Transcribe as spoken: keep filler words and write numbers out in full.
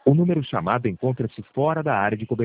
O número chamado encontra-se fora da área de cobertura.